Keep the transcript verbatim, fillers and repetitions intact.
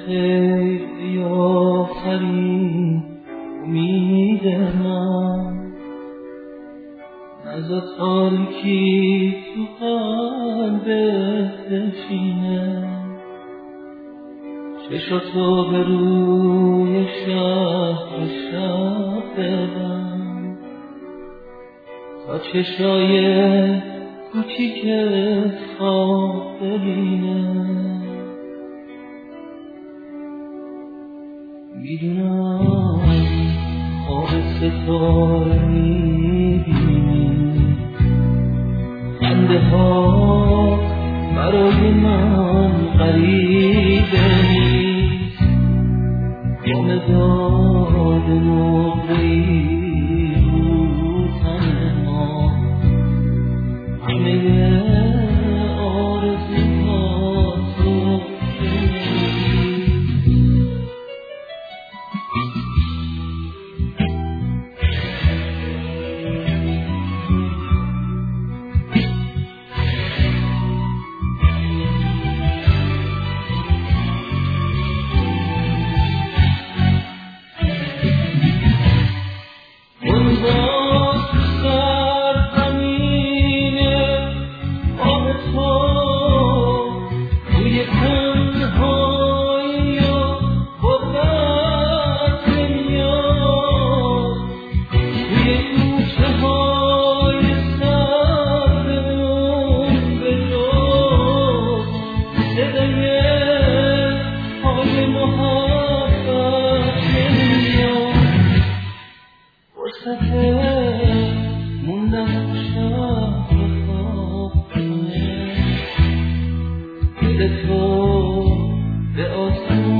خیر بیافرین امید من، نزد تاریکی تو قلبت بشینه، چشاتو به روی شهر شب ببند تا چشای کوچیکت خواب ببینه. میدونم خواب ستاره میبینی، خنده ها برای من غریبه نیست، با مداد نقره‌ای رو تن ما همه آرزوهاتو به آسمان